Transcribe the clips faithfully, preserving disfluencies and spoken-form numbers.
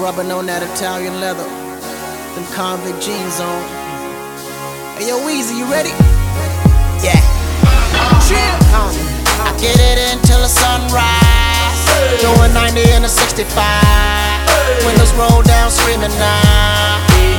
rubbing on that Italian leather, them convict jeans on. Hey yo, Weezy, you ready? Yeah. Chill. I get it until the sunrise. Doing ninety in a sixty-five. Windows roll down, screaming now.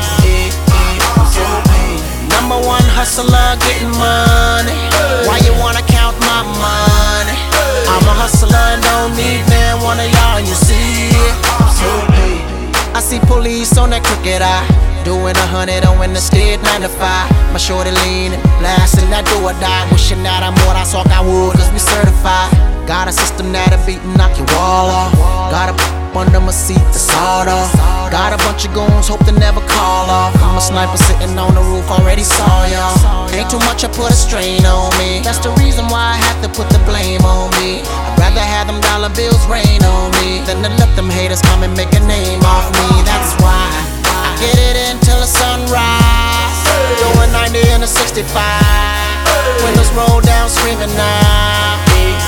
Number one hustler, getting money. Why you wanna count my money? I'm a hustler and don't need man one of y'all, you see it. I see police on that crooked eye, doing a hundred on in the state nine to five. My shorty leaning, blasting that do or die. Wishing that I'm what I saw I would, cause we certified. Got a system that'll beat and knock your wall off. Got a under my seat to sawed off. Got a bunch of goons, hope they never call off. I'm a sniper sitting on the roof, already saw y'all. Ain't too much, I put a strain on me. That's the reason why I have to put the blame on me. I'd rather have them dollar bills rain on me than to let them haters come and make a name off me. That's why I get it until the sunrise. Doing ninety in a sixty-five. Windows roll down, screaming now.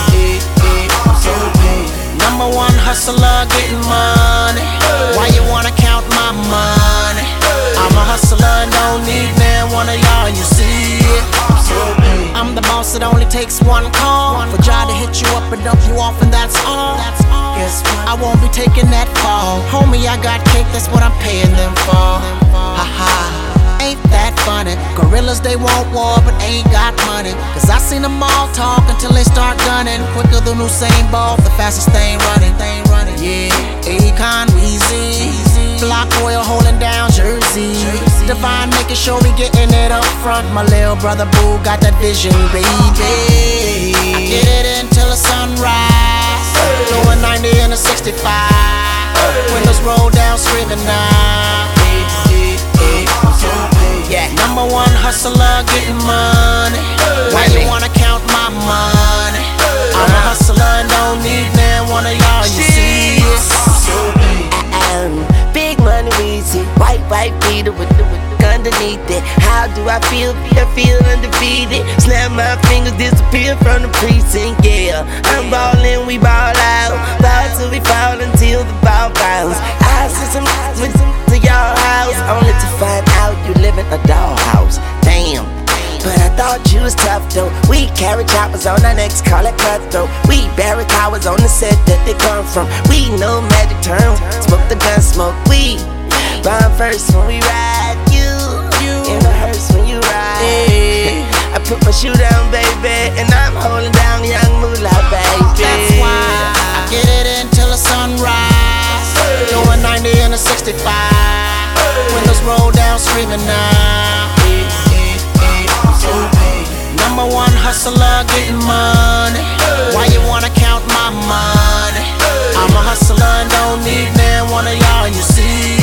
Number one hustler, getting money. Why you wanna count my money? I'm a hustler and don't need man one of y'all, you see it. I'm the boss, it only takes one call for Jah to hit you up and dump you off, and that's all. Guess what? I won't be taking that fall. Homie, I got cake, that's what I'm paying them for. Ha ha. Ain't that funny? Gorillas, they want war, but ain't got money. Cause I seen them all talk until they start gunning. Quicker than Usain Bolt, the fastest thing running. Yeah, Akon, Weezy, Block Royal holding down Jersey. Divine making sure we getting it up front. My little brother Boo got that vision, baby. I get it until the sunrise. Doing ninety in a sixty-five. Windows roll down, screaming now. Yeah, number one hustler, getting money. Why you wanna count my money? I'm a hustler and don't need man one of y'all, you see it. Um, big money, Weezy, white, white beater with the underneath it. How do I feel? I feel undefeated. Snap my fingers, disappear from the precinct. Yeah, I'm ballin', we ball out. Ball till we fall until the ball bounce. I send some with some to your house, only to find out you live in a dollhouse. Damn. But I thought you was tough though. We carry choppers on our necks, call it cutthroat. We bury cowards on the set that they come from. We know magic term, smoke the gun, smoke weed. Bomb first when we ride, you, you in the hearse when you ride. Hey. I put my shoe down, baby, and I'm holding down young moolah, baby. That's why I get it until the sunrise. Doing ninety in a sixty-five. Windows roll down, screaming now. Number one hustler, getting money. Why you wanna count my money? I'm a hustler and don't need man one of y'all, you see.